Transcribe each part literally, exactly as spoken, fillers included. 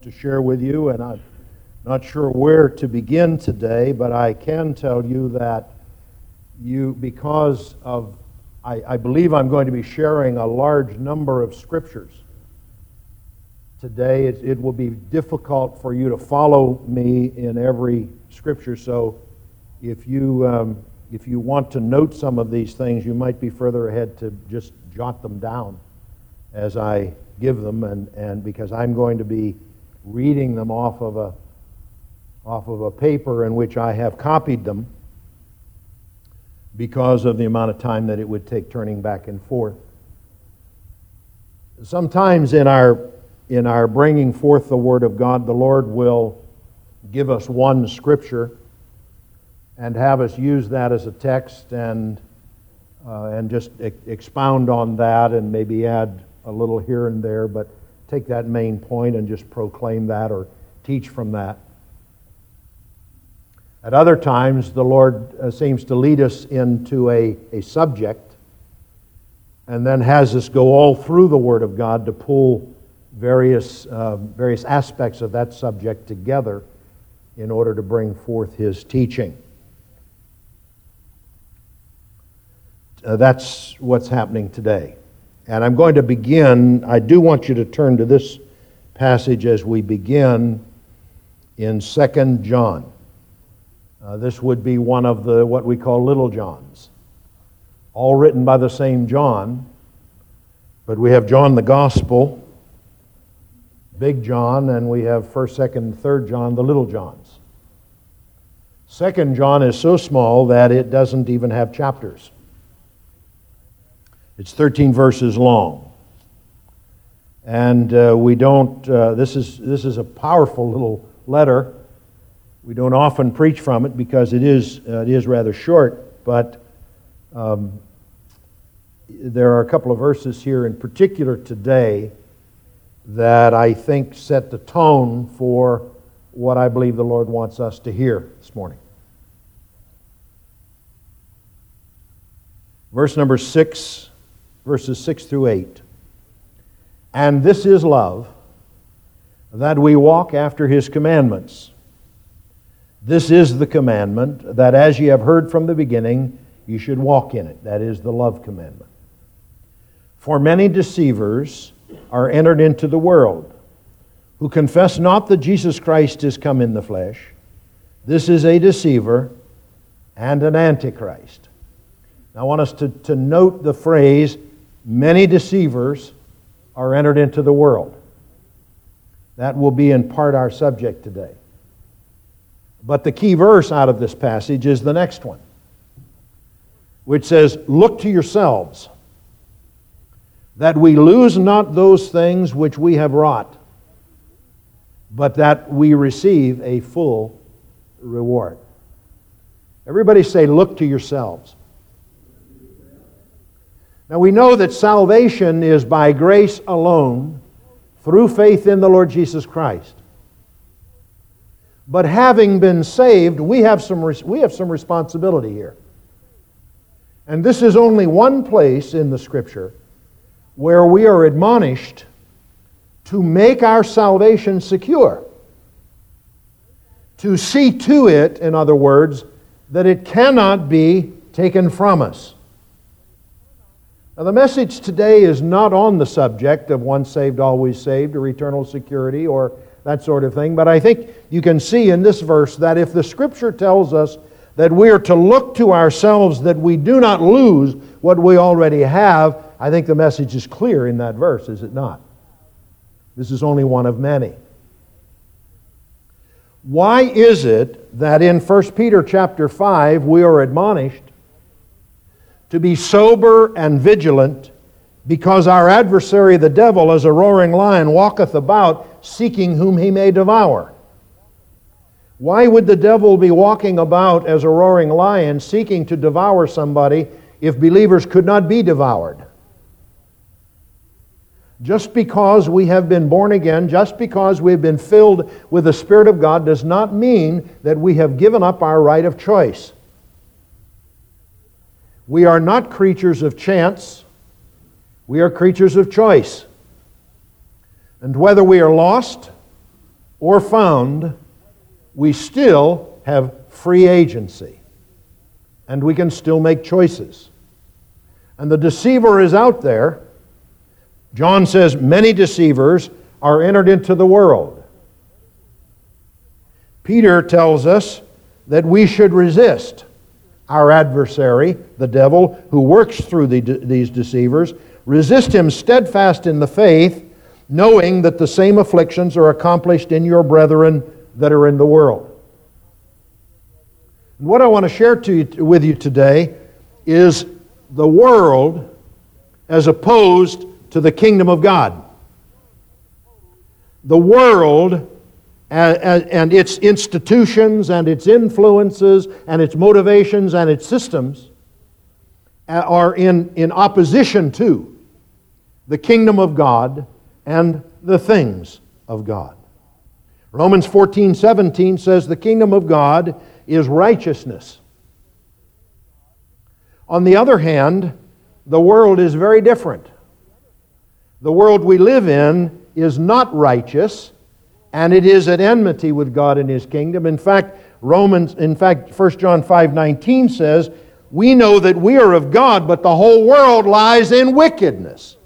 to share with you, and I'm not sure where to begin today, but I can tell you that you, because of, I, I believe I'm going to be sharing a large number of scriptures today. It, it will be difficult for you to follow me in every scripture, so if you um, if you want to note some of these things, you might be further ahead to just jot them down as I give them, and, and because I'm going to be reading them off of a off of a paper in which I have copied them because of the amount of time that it would take turning back and forth. Sometimes in our in our bringing forth the Word of God, the Lord will give us one scripture and have us use that as a text and uh, and just e- expound on that and maybe add a little here and there, but take that main point and just proclaim that or teach from that. At other times, the Lord uh, seems to lead us into a, a subject and then has us go all through the Word of God to pull various uh, various aspects of that subject together in order to bring forth His teaching. Uh, that's what's happening today. And I'm going to begin, I do want you to turn to this passage as we begin in Second John. Uh, this would be one of the what we call Little Johns, all written by the same John, but we have John the Gospel, Big John, and we have First, Second, and Third John, the Little Johns. Second John is so small that it doesn't even have chapters. It's thirteen verses long, and uh, we don't. Uh, this is this is a powerful little letter. We don't often preach from it because it is uh, it is rather short. But um, there are a couple of verses here in particular today that I think set the tone for what I believe the Lord wants us to hear this morning. Verse number six. Verses six through eight. And this is love, that we walk after His commandments. This is the commandment, that as ye have heard from the beginning, you should walk in it. That is the love commandment. For many deceivers are entered into the world, who confess not that Jesus Christ is come in the flesh. This is a deceiver and an antichrist. Now, I want us to, to note the phrase, many deceivers are entered into the world. That will be in part our subject today. But the key verse out of this passage is the next one, which says, look to yourselves, that we lose not those things which we have wrought, but that we receive a full reward. Everybody say, look to yourselves. Now we know that salvation is by grace alone, through faith in the Lord Jesus Christ. But having been saved, we have some we have some responsibility here. And this is only one place in the Scripture where we are admonished to make our salvation secure. To see to it, in other words, that it cannot be taken from us. Now, the message today is not on the subject of once saved, always saved, or eternal security, or that sort of thing, but I think you can see in this verse that if the Scripture tells us that we are to look to ourselves that we do not lose what we already have, I think the message is clear in that verse, is it not? This is only one of many. Why is it that in First Peter chapter five we are admonished to be sober and vigilant, because our adversary the devil, as a roaring lion, walketh about, seeking whom he may devour? Why would the devil be walking about as a roaring lion, seeking to devour somebody, if believers could not be devoured? Just because we have been born again, just because we've been filled with the Spirit of God, does not mean that we have given up our right of choice. We are not creatures of chance. We are creatures of choice. And whether we are lost or found, we still have free agency. And we can still make choices. And the deceiver is out there. John says many deceivers are entered into the world. Peter tells us that we should resist our adversary, the devil, who works through the, these deceivers. Resist him steadfast in the faith, knowing that the same afflictions are accomplished in your brethren that are in the world. And what I want to share to you, with you today is the world as opposed to the kingdom of God. The world and its institutions and its influences and its motivations and its systems are in, in opposition to the kingdom of God and the things of God. Romans fourteen seventeen says the kingdom of God is righteousness. On the other hand, the world is very different. The world we live in is not righteous, and it is at enmity with God and His kingdom. In fact, Romans, in fact, First John five nineteen says, we know that we are of God, but the whole world lies in wickedness.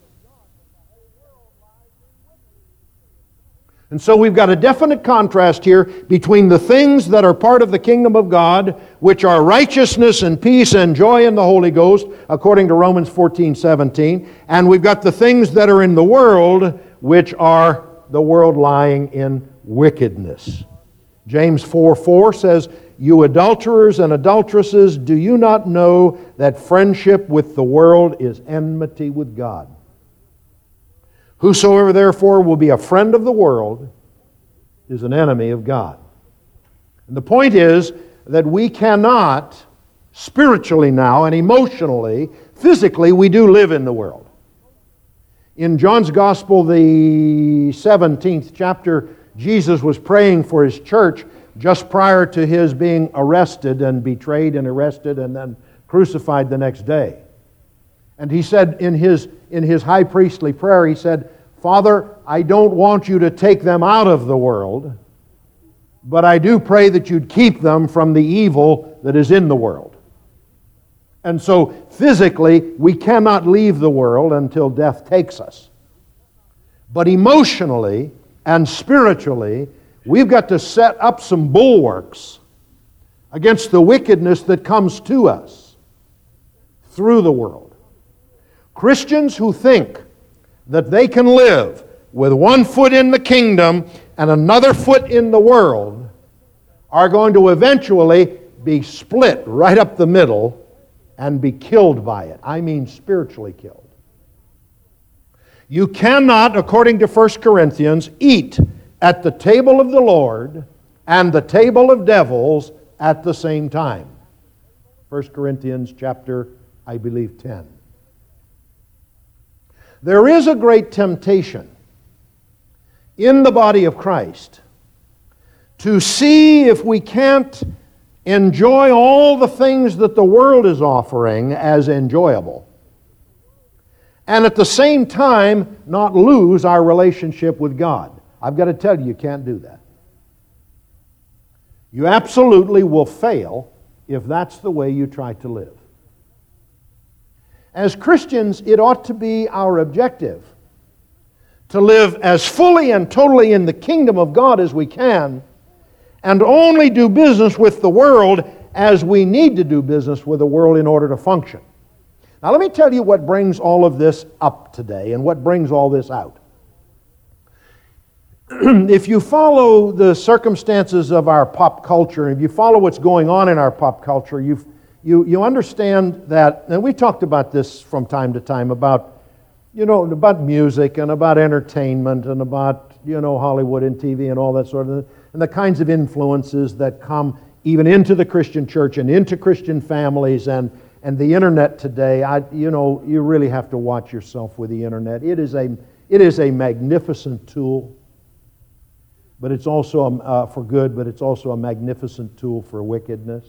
And so we've got a definite contrast here between the things that are part of the kingdom of God, which are righteousness and peace and joy in the Holy Ghost, according to Romans fourteen seventeen, and we've got the things that are in the world, which are the world lying in wickedness. James four four says, you adulterers and adulteresses, do you not know that friendship with the world is enmity with God? Whosoever therefore will be a friend of the world is an enemy of God. And the point is that we cannot, spiritually now and emotionally, physically, we do live in the world. In John's Gospel, the seventeenth chapter, Jesus was praying for His church just prior to His being arrested and betrayed and arrested and then crucified the next day. And He said in His, in His high priestly prayer, He said, Father, I don't want you to take them out of the world, but I do pray that you'd keep them from the evil that is in the world. And so, physically, we cannot leave the world until death takes us. But emotionally and spiritually, we've got to set up some bulwarks against the wickedness that comes to us through the world. Christians who think that they can live with one foot in the kingdom and another foot in the world are going to eventually be split right up the middle and be killed by it. I mean spiritually killed. You cannot, according to First Corinthians, eat at the table of the Lord and the table of devils at the same time. First Corinthians chapter, I believe, ten. There is a great temptation in the body of Christ to see if we can't enjoy all the things that the world is offering as enjoyable, and at the same time not lose our relationship with God. I've got to tell you, you can't do that. You absolutely will fail if that's the way you try to live. As Christians, it ought to be our objective to live as fully and totally in the kingdom of God as we can, and only do business with the world as we need to do business with the world in order to function. Now let me tell you what brings all of this up today and what brings all this out. If you follow the circumstances of our pop culture, if you follow what's going on in our pop culture, you've, you you understand that, and we talked about this from time to time, about, you know, about music and about entertainment and about, you know, Hollywood and T V and all that sort of thing, and the kinds of influences that come even into the Christian church and into Christian families and, and the internet today. I, you know, you really have to watch yourself with the internet. It is a, it is a magnificent tool. But it's also uh, for good, but it's also a magnificent tool for wickedness.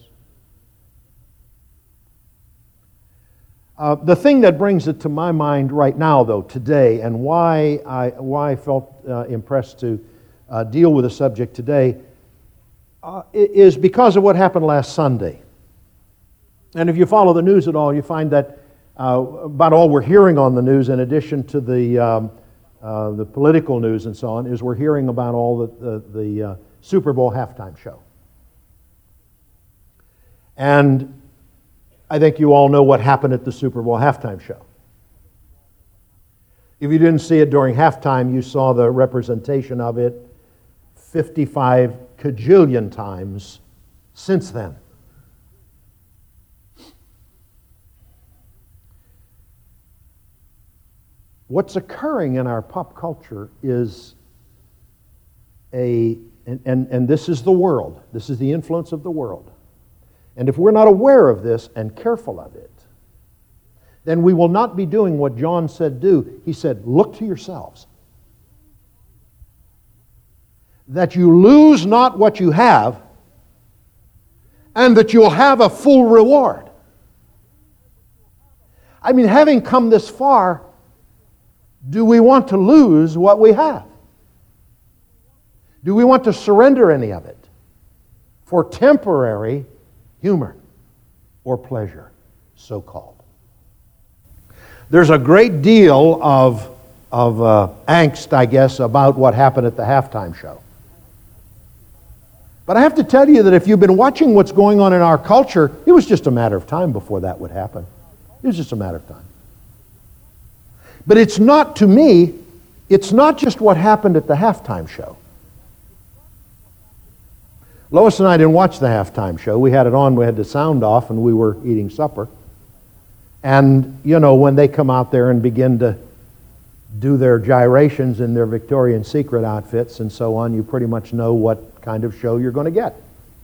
Uh, the thing that brings it to my mind right now, though, today, and why I why I felt uh, impressed to uh, deal with the subject today uh, is because of what happened last Sunday. And if you follow the news at all, you find that uh, about all we're hearing on the news, in addition to the um, uh, the political news and so on, is we're hearing about all the the, the uh, Super Bowl halftime show. And I think you all know what happened at the Super Bowl halftime show. If you didn't see it during halftime, you saw the representation of it fifty-five cajillion times since then. What's occurring in our pop culture is a, and, and, and this is the world, this is the influence of the world. And if we're not aware of this and careful of it, then we will not be doing what John said do. He said, look to yourselves, that you lose not what you have, and that you'll have a full reward. I mean, having come this far, do we want to lose what we have? Do we want to surrender any of it for temporary humor or pleasure, so-called? There's a great deal of, of uh, angst, I guess, about what happened at the halftime show. But I have to tell you that if you've been watching what's going on in our culture, it was just a matter of time before that would happen. It was just a matter of time. But it's not, to me, it's not just what happened at the halftime show. Lois and I didn't watch the halftime show. We had it on, we had the sound off, and we were eating supper. And, you know, when they come out there and begin to do their gyrations in their Victoria's Secret outfits and so on, you pretty much know what kind of show you're going to get.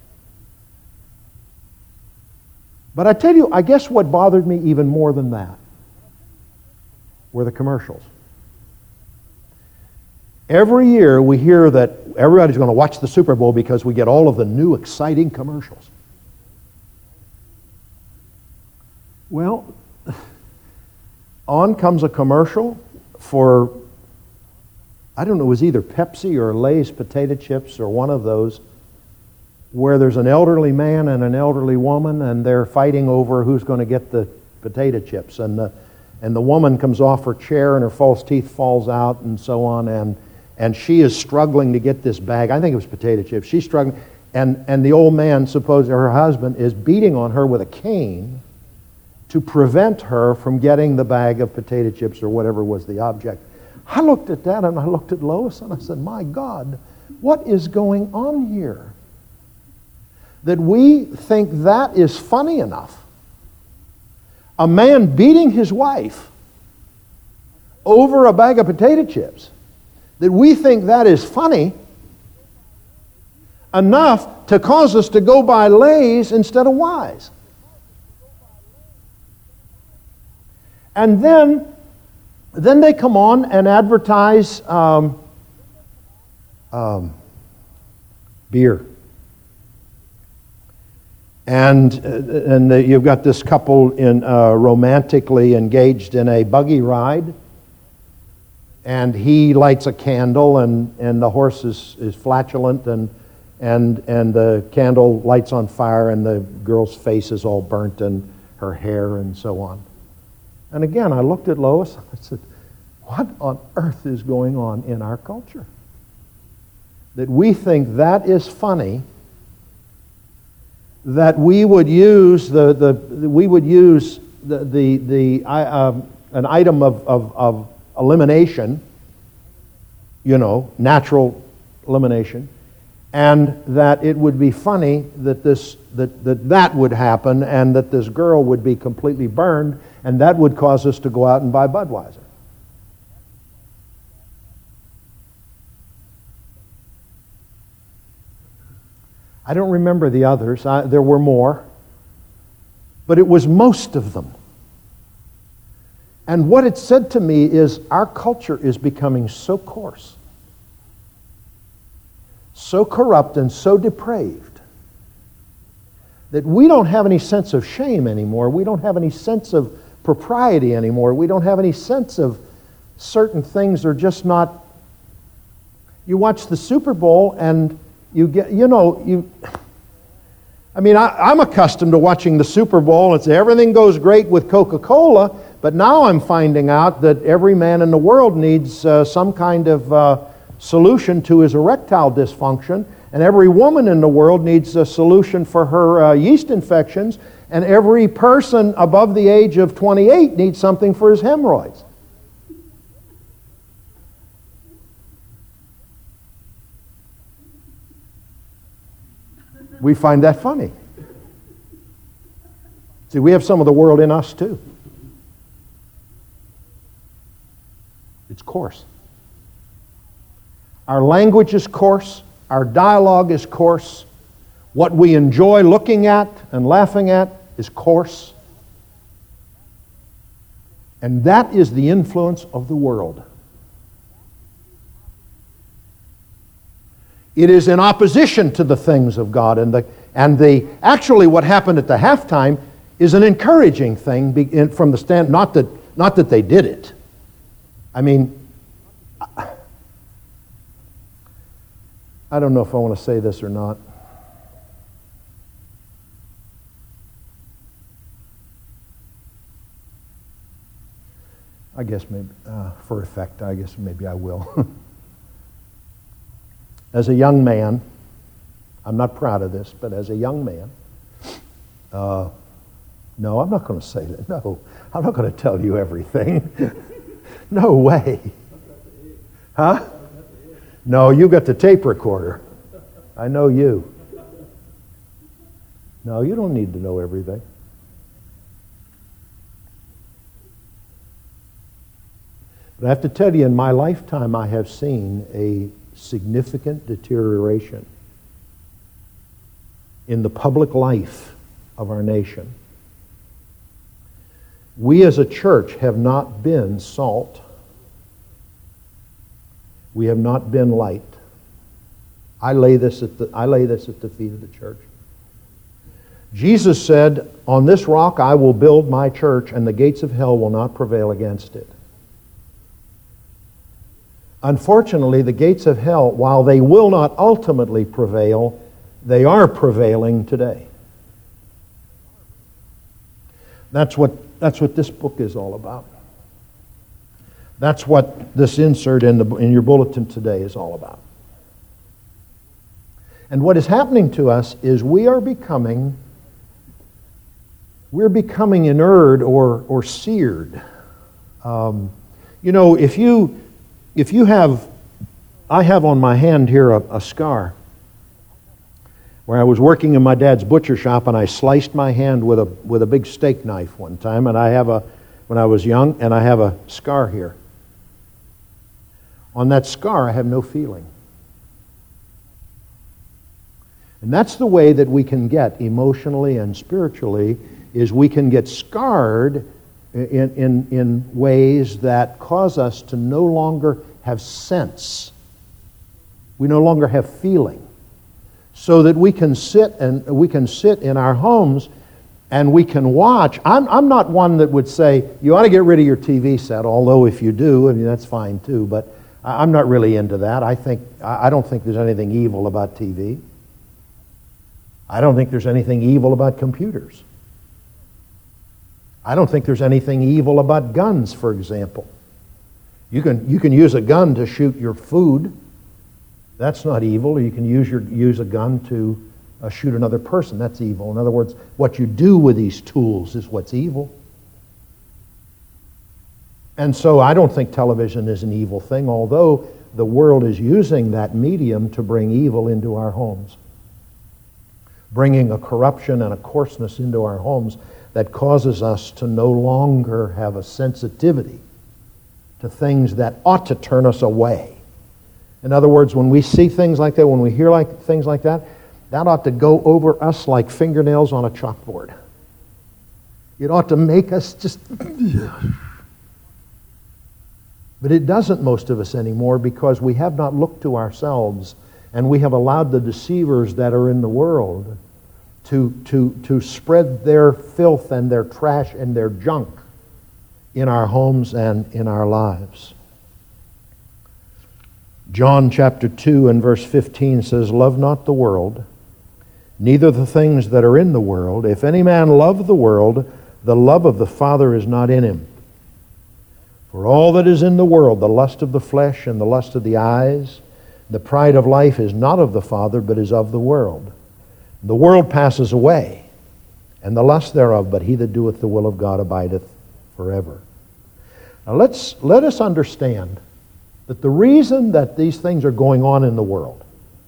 But I tell you, I guess what bothered me even more than that were the commercials. Every year we hear that everybody's going to watch the Super Bowl because we get all of the new exciting commercials. Well, on comes a commercial for, I don't know, it was either Pepsi or Lay's potato chips or one of those, where there's an elderly man and an elderly woman, and they're fighting over who's going to get the potato chips. And the, and the woman comes off her chair and her false teeth falls out and so on, and, and she is struggling to get this bag. I think it was potato chips. She's struggling, and, and the old man, supposedly her husband, is beating on her with a cane to prevent her from getting the bag of potato chips or whatever was the object. I looked at that and I looked at Lois and I said, my God, what is going on here? That we think that is funny enough. A man beating his wife over a bag of potato chips, that we think that is funny enough to cause us to go buy Lay's instead of Wise. And then, then they come on and advertise um, um, beer. And, uh, and the, you've got this couple in uh, romantically engaged in a buggy ride. And he lights a candle, and, and the horse is, is flatulent, and, and, and the candle lights on fire, and the girl's face is all burnt, and her hair, and so on. And again, I looked at Lois and I said, what on earth is going on in our culture? That we think that is funny, that we would use the, the we would use the the, the uh, an item of, of, of elimination, you know, natural elimination, and that it would be funny that this that, that that would happen, and that this girl would be completely burned, and that would cause us to go out and buy Budweiser. I don't remember the others. I, there were more. But it was most of them. And what it said to me is our culture is becoming so coarse, so corrupt and so depraved, that we don't have any sense of shame anymore. We don't have any sense of propriety anymore. We don't have any sense of certain things are just not, You watch the Super Bowl and you get, you know, you... I mean, I, I'm accustomed to watching the Super Bowl and say everything goes great with Coca-Cola, but now I'm finding out that every man in the world needs uh, some kind of uh, solution to his erectile dysfunction, and every woman in the world needs a solution for her uh, yeast infections, and every person above the age of twenty-eight needs something for his hemorrhoids. We find that funny. See, we have some of the world in us too. It's coarse. Our language is coarse. Our dialogue is coarse. What we enjoy looking at and laughing at is coarse. And that is the influence of the world. It is in opposition to the things of God. And the, and the actually what happened at the halftime is an encouraging thing be, in, from the stand, not that, not that they did it. I mean, I don't know if I want to say this or not. I guess maybe, uh, for effect, I guess maybe I will. As a young man, I'm not proud of this, but as a young man, uh, no, I'm not going to say that. No, I'm not going to tell you everything. No way. Huh? No, you got the tape recorder. I know you. No, you don't need to know everything. But I have to tell you, in my lifetime, I have seen a significant deterioration in the public life of our nation. We as a church have not been salt. We have not been light. I lay this at the, I lay this at the feet of the church. Jesus said, "On this rock I will build my church, and the gates of hell will not prevail against it." Unfortunately, the gates of hell, while they will not ultimately prevail, they are prevailing today. That's what, that's what this book is all about. That's what this insert in, the, in your bulletin today is all about. And what is happening to us is we are becoming, we're becoming inured or, or seared. Um, you know, if you... If you have, I have on my hand here a, a scar where I was working in my dad's butcher shop and I sliced my hand with a with a big steak knife one time, and I have a, when I was young, and I have a scar here. On that scar, I have no feeling. And that's the way that we can get emotionally and spiritually, is we can get scarred In, in, in ways that cause us to no longer have sense. We no longer have feeling. So that we can sit and we can sit in our homes and we can watch. I'm, I'm not one that would say, you ought to get rid of your T V set, although if you do, I mean, that's fine too, but I'm not really into that. I think I don't think there's anything evil about T V. I don't think there's anything evil about computers. I don't think there's anything evil about guns, for example. You can you can use a gun to shoot your food. That's not evil. Or you can use your use a gun to uh, shoot another person. That's evil. In other words, what you do with these tools is what's evil. And so I don't think television is an evil thing, although the world is using that medium to bring evil into our homes, bringing a corruption and a coarseness into our homes that causes us to no longer have a sensitivity to things that ought to turn us away. In other words, when we see things like that, when we hear like things like that, that ought to go over us like fingernails on a chalkboard. It ought to make us just... But it doesn't, most of us anymore, because we have not looked to ourselves, and we have allowed the deceivers that are in the world to, to, to spread their filth and their trash and their junk in our homes and in our lives. John chapter two and verse fifteen says, "Love not the world, neither the things that are in the world. If any man love the world, the love of the Father is not in him. For all that is in the world, the lust of the flesh and the lust of the eyes, the pride of life is not of the Father, but is of the world. The world passes away, and the lust thereof, but he that doeth the will of God abideth forever." Now let's, let us understand that the reason that these things are going on in the world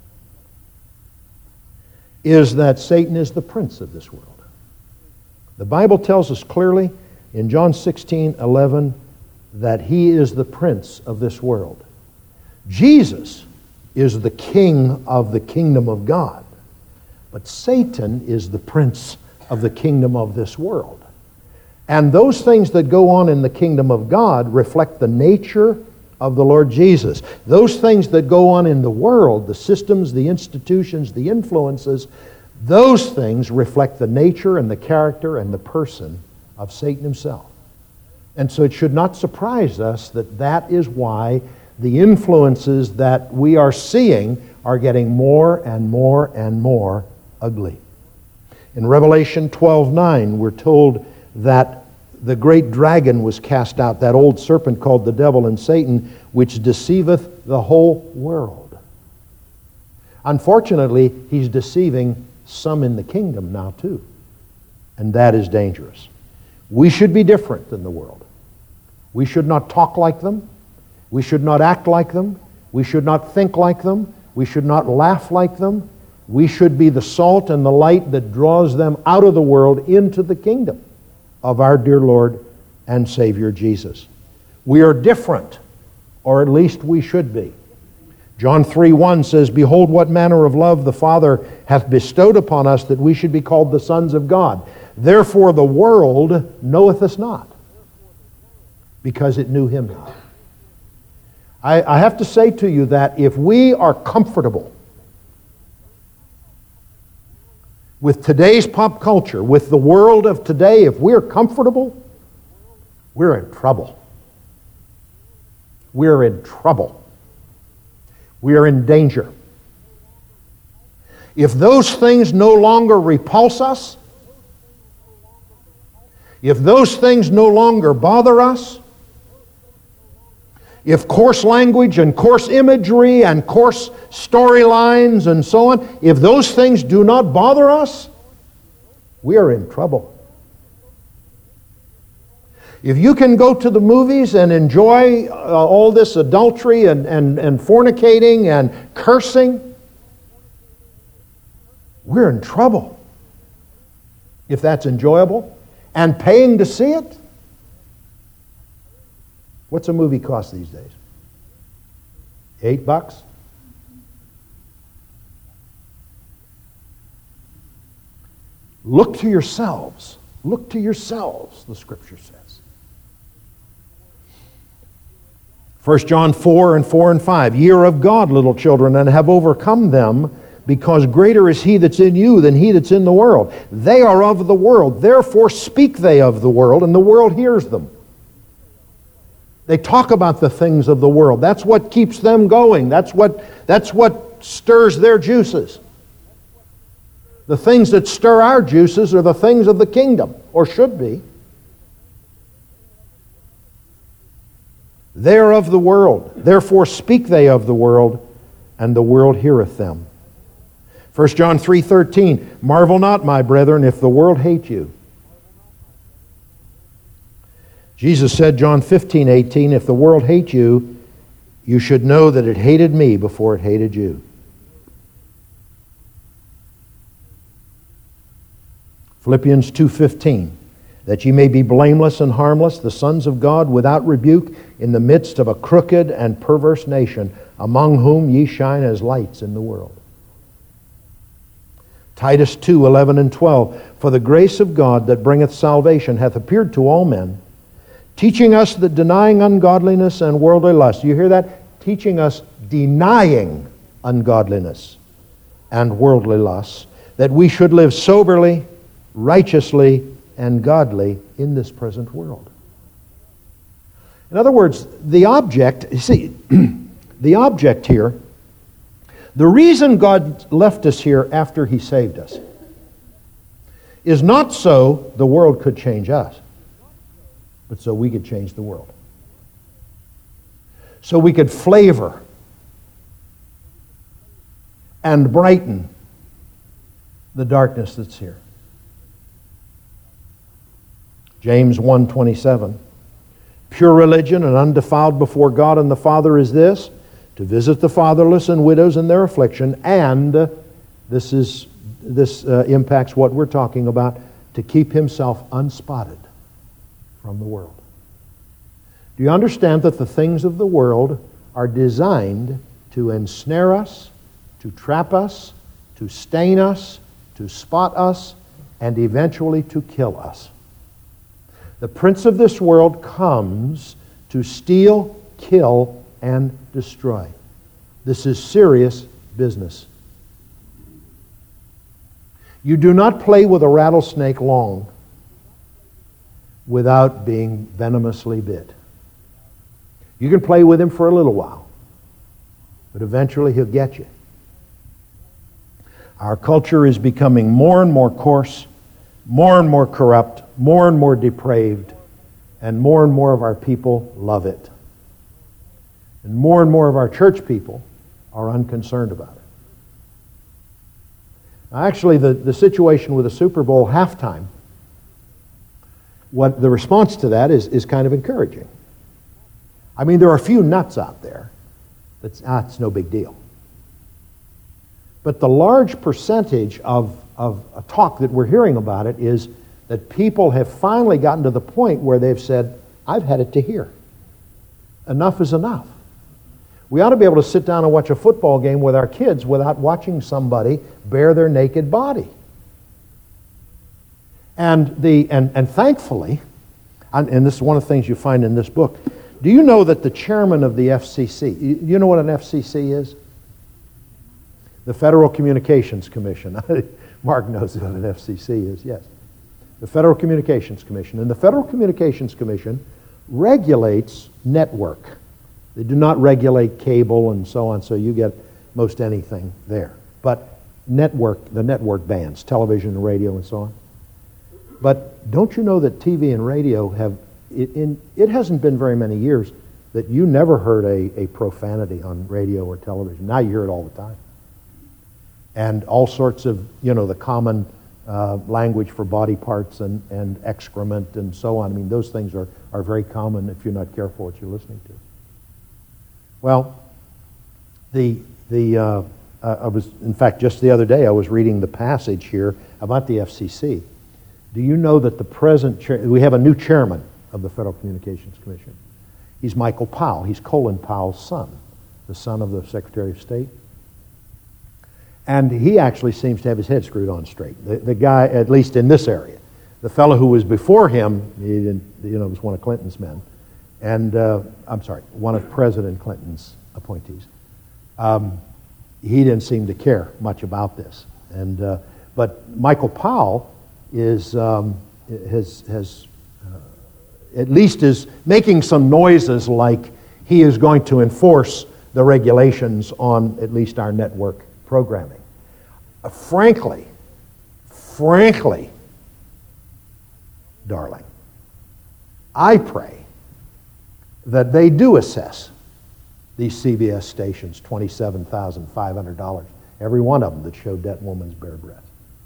is that Satan is the prince of this world. The Bible tells us clearly in John sixteen eleven that he is the prince of this world. Jesus is the king of the kingdom of God, but Satan is the prince of the kingdom of this world. And those things that go on in the kingdom of God reflect the nature of the Lord Jesus. Those things that go on in the world, the systems, the institutions, the influences, those things reflect the nature and the character and the person of Satan himself. And so it should not surprise us that that is why the influences that we are seeing are getting more and more and more ugly. In Revelation twelve nine, we're told that the great dragon was cast out, that old serpent called the devil and Satan, which deceiveth the whole world. Unfortunately, he's deceiving some in the kingdom now too, and that is dangerous. We should be different than the world. We should not talk like them. We should not act like them. We should not think like them. We should not laugh like them. We should be the salt and the light that draws them out of the world into the kingdom of our dear Lord and Savior Jesus. We are different, or at least we should be. John three one says, "Behold, what manner of love the Father hath bestowed upon us, that we should be called the sons of God. Therefore the world knoweth us not, because it knew him not." I, I have to say to you that if we are comfortable with today's pop culture, with the world of today, if we're comfortable, we're in trouble. We're in trouble. We are in danger. If those things no longer repulse us, if those things no longer bother us, if coarse language and coarse imagery and coarse storylines and so on, if those things do not bother us, we are in trouble. If you can go to the movies and enjoy uh, all this adultery and, and, and fornicating and cursing, we're in trouble. If that's enjoyable and paying to see it. What's a movie cost these days? Eight bucks? Look to yourselves. Look to yourselves, the Scripture says. First John four and four and five. "Ye are of God, little children, and have overcome them, because greater is he that's in you than he that's in the world. They are of the world, therefore speak they of the world, and the world hears them." They talk about the things of the world. That's what keeps them going. That's what, that's what stirs their juices. The things that stir our juices are the things of the kingdom, or should be. They are of the world, therefore speak they of the world, and the world heareth them. First John three thirteen, "Marvel not, my brethren, if the world hate you." Jesus said, John fifteen eighteen, "If the world hate you, you should know that it hated me before it hated you." Philippians two fifteen, "That ye may be blameless and harmless, the sons of God, without rebuke, in the midst of a crooked and perverse nation, among whom ye shine as lights in the world." Titus two eleven and twelve, "For the grace of God that bringeth salvation hath appeared to all men, teaching us that denying ungodliness and worldly lust," you hear that? Teaching us denying ungodliness and worldly lust, "that we should live soberly, righteously, and godly in this present world." In other words, the object, you see, the object here, the reason God left us here after He saved us is not so the world could change us, but so we could change the world. So we could flavor and brighten the darkness that's here. James one twenty-seven. Pure religion and undefiled before God and the Father is this, to visit the fatherless and widows in their affliction, and uh, this is this uh, impacts what we're talking about, to keep himself unspotted from the world. Do you understand that the things of the world are designed to ensnare us, to trap us, to stain us, to spot us, and eventually to kill us? The prince of this world comes to steal, kill, and destroy. This is serious business. You do not play with a rattlesnake long without being venomously bit. You can play with him for a little while, but eventually he'll get you. Our culture is becoming more and more coarse, more and more corrupt, more and more depraved, and more and more of our people love it. And more and more of our church people are unconcerned about it. Now, actually, the, the situation with the Super Bowl halftime, what the response to that is, is kind of encouraging. I mean, there are a few nuts out there that's, ah, it's no big deal. But the large percentage of, of a talk that we're hearing about it is that people have finally gotten to the point where they've said, I've had it to here. Enough is enough. We ought to be able to sit down and watch a football game with our kids without watching somebody bare their naked body. And the and, and thankfully, and, and this is one of the things you find in this book, do you know that the chairman of the F C C, you, you know what an F C C is? The Federal Communications Commission. Mark knows what an F C C is, yes. The Federal Communications Commission. And the Federal Communications Commission regulates network. They do not regulate cable and so on, so you get most anything there. But network, the network bands, television and radio and so on. But don't you know that T V and radio have, it, in, it hasn't been very many years that you never heard a, a profanity on radio or television. Now you hear it all the time. And all sorts of, you know, the common uh, language for body parts and, and excrement and so on. I mean, those things are, are very common if you're not careful what you're listening to. Well, the the uh, I was, in fact, just the other day I was reading the passage here about the F C C. Do you know that the present chair, we have a new chairman of the Federal Communications Commission. He's Michael Powell. He's Colin Powell's son, the son of the Secretary of State. And he actually seems to have his head screwed on straight. The, the guy, at least in this area, the fellow who was before him, he didn't, you know, was one of Clinton's men. And, uh, I'm sorry, one of President Clinton's appointees. Um, he didn't seem to care much about this. And uh, but Michael Powell is um, has has uh, at least is making some noises like he is going to enforce the regulations on at least our network programming. Uh, frankly, frankly, darling, I pray that they do assess these C B S stations twenty-seven thousand five hundred dollars, every one of them that showed that woman's bare breast.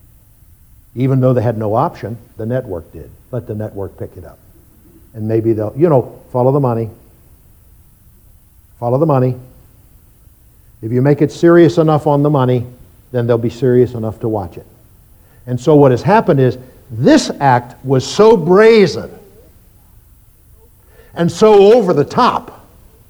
Even though they had no option, the network did. Let the network pick it up. And maybe they'll, you know, follow the money. Follow the money. If you make it serious enough on the money, then they'll be serious enough to watch it. And so what has happened is, this act was so brazen and so over the top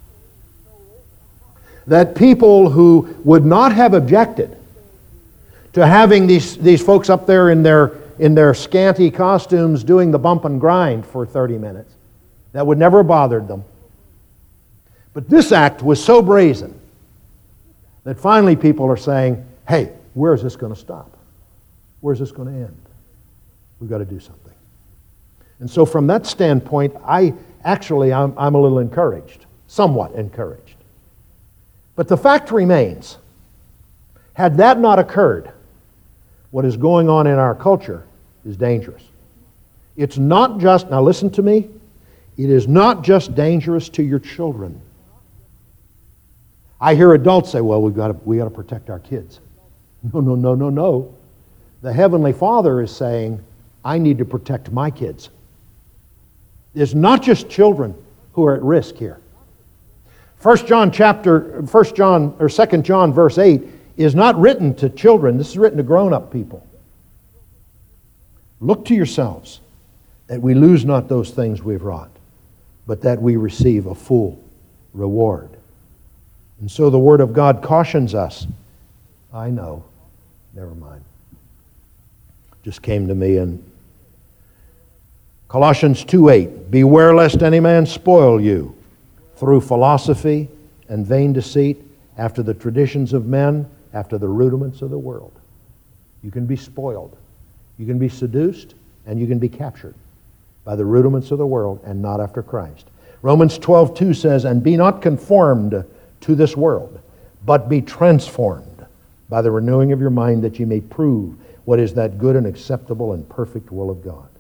that people who would not have objected to having these, these folks up there in their, in their scanty costumes doing the bump and grind for thirty minutes, that would never have bothered them. But this act was so brazen that finally people are saying, hey, where's this going to stop? Where's this going to end? We've got to do something. And so from that standpoint, I actually, I'm, I'm a little encouraged, somewhat encouraged. But the fact remains, had that not occurred, what is going on in our culture is dangerous. It's not just, now listen to me, it is not just dangerous to your children. I hear adults say, well, we've got to, we got to protect our kids. No, no, no, no, no. The Heavenly Father is saying, I need to protect my kids. It's not just children who are at risk here. First John chapter, First John or Second John verse eight is not written to children. This is written to grown-up people. Look to yourselves, that we lose not those things we've wrought, but that we receive a full reward. And so the Word of God cautions us. I know. Never mind. Just came to me in Colossians two eight. Beware lest any man spoil you through philosophy and vain deceit, after the traditions of men, after the rudiments of the world. You can be spoiled. You can be seduced, and you can be captured by the rudiments of the world and not after Christ. Romans twelve two says, and be not conformed to this world, but be transformed by the renewing of your mind, that ye may prove what is that good and acceptable and perfect will of God.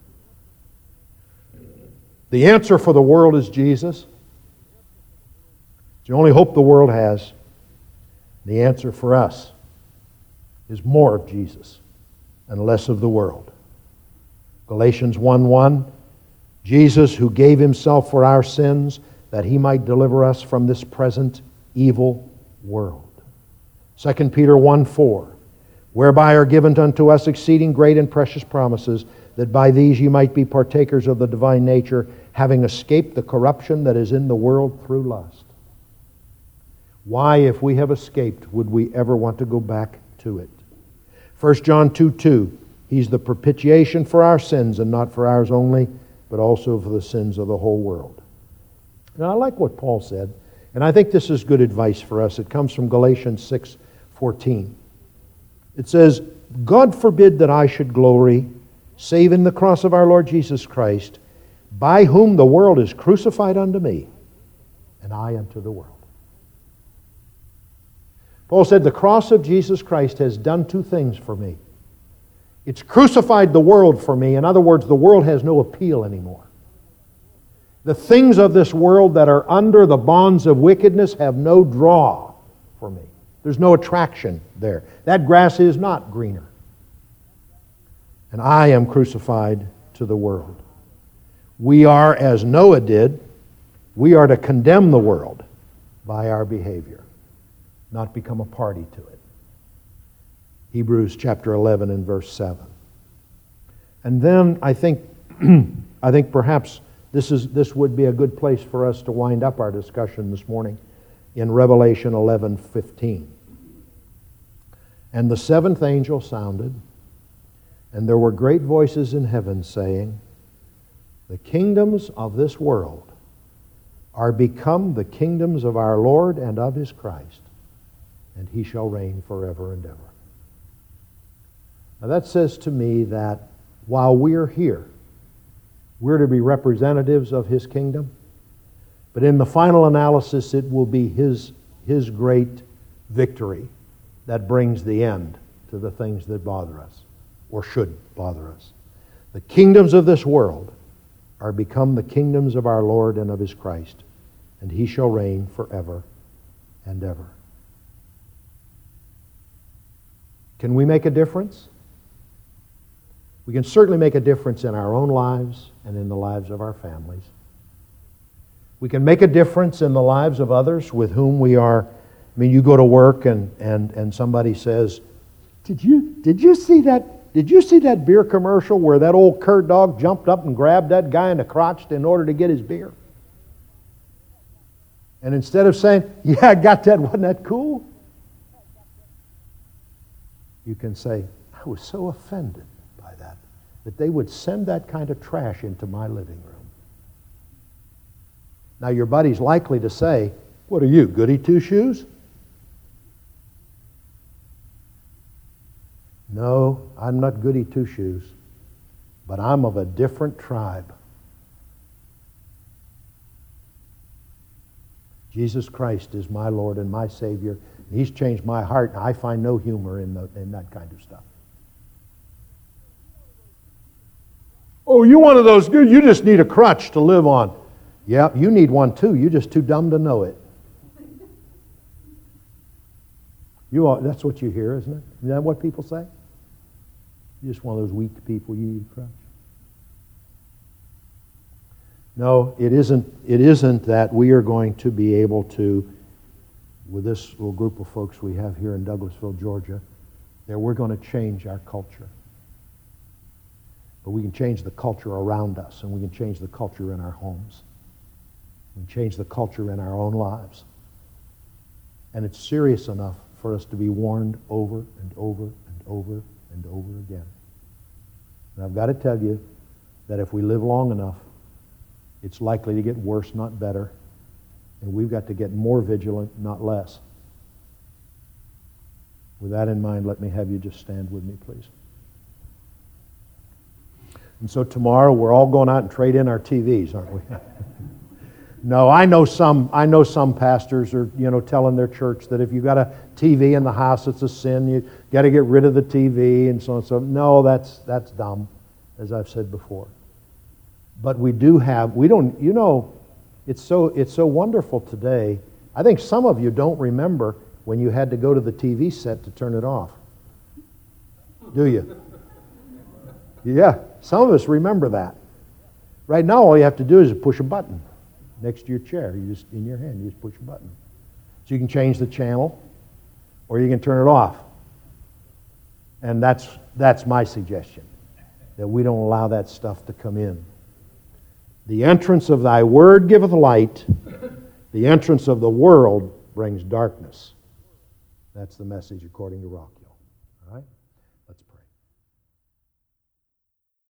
The answer for the world is Jesus. It's the only hope the world has. The answer for us is more of Jesus and less of the world. Galatians one one, Jesus who gave himself for our sins, that he might deliver us from this present evil world. Second Peter one four, whereby are given unto us exceeding great and precious promises, that by these ye might be partakers of the divine nature, having escaped the corruption that is in the world through lust. Why, if we have escaped, would we ever want to go back to it? First John two two, he's the propitiation for our sins, and not for ours only, but also for the sins of the whole world. And I like what Paul said, and I think this is good advice for us. It comes from Galatians six fourteen. It says, God forbid that I should glory, save in the cross of our Lord Jesus Christ, by whom the world is crucified unto me, and I unto the world. Paul said, the cross of Jesus Christ has done two things for me. It's crucified the world for me. In other words, the world has no appeal anymore. The things of this world that are under the bonds of wickedness have no draw for me. There's no attraction there. That grass is not greener. And I am crucified to the world. We are, as Noah did, we are to condemn the world by our behavior, not become a party to it. Hebrews chapter eleven and verse seven. And then I think I think perhaps this is this would be a good place for us to wind up our discussion this morning in Revelation eleven fifteen. And the seventh angel sounded, and there were great voices in heaven saying, the kingdoms of this world are become the kingdoms of our Lord and of his Christ, and he shall reign forever and ever. Now that says to me that while we're here, we're to be representatives of his kingdom, but in the final analysis it will be his, his great victory that brings the end to the things that bother us, or should bother us. The kingdoms of this world are become the kingdoms of our Lord and of his Christ, and he shall reign forever and ever. Can we make a difference? We can certainly make a difference in our own lives and in the lives of our families. We can make a difference in the lives of others with whom we are. I mean, you go to work and, and, and somebody says, Did you did you see that did you see that beer commercial where that old cur dog jumped up and grabbed that guy in the crotch in order to get his beer? And instead of saying, yeah, I got that, wasn't that cool? You can say, I was so offended by that, that they would send that kind of trash into my living room. Now your buddy's likely to say, what are you, goody two-shoes? No, I'm not goody two-shoes, but I'm of a different tribe. Jesus Christ is my Lord and my Savior. He's changed my heart, and I find no humor in, the, in that kind of stuff. Oh, you're one of those, you just need a crutch to live on. Yeah, you need one too. You're just too dumb to know it. You are, that's what you hear, isn't it? Isn't that what people say? You're just one of those weak people, you need a crutch. No, it isn't, it isn't that we are going to be able to, with this little group of folks we have here in Douglasville, Georgia, that we're going to change our culture. But we can change the culture around us, and we can change the culture in our homes. We can change the culture in our own lives. And it's serious enough for us to be warned over and over and over and over again. And I've got to tell you that if we live long enough, it's likely to get worse, not better. And we've got to get more vigilant, not less. With that in mind, let me have you just stand with me, please. And so tomorrow we're all going out and trade in our T Vs, aren't we? No, I know some I know some pastors are, you know, telling their church that if you've got a T V in the house, it's a sin. You got to get rid of the T V and so on and so on. No, that's that's dumb, as I've said before. But we do have, we don't, you know, it's so it's so wonderful today. I think some of you don't remember when you had to go to the T V set to turn it off. Do you? Yeah, some of us remember that. Right now, all you have to do is push a button next to your chair. You just, in your hand, you just push a button. So you can change the channel, or you can turn it off. And that's that's my suggestion, that we don't allow that stuff to come in. The entrance of thy word giveth light. The entrance of the world brings darkness. That's the message according to Rockhill. All right?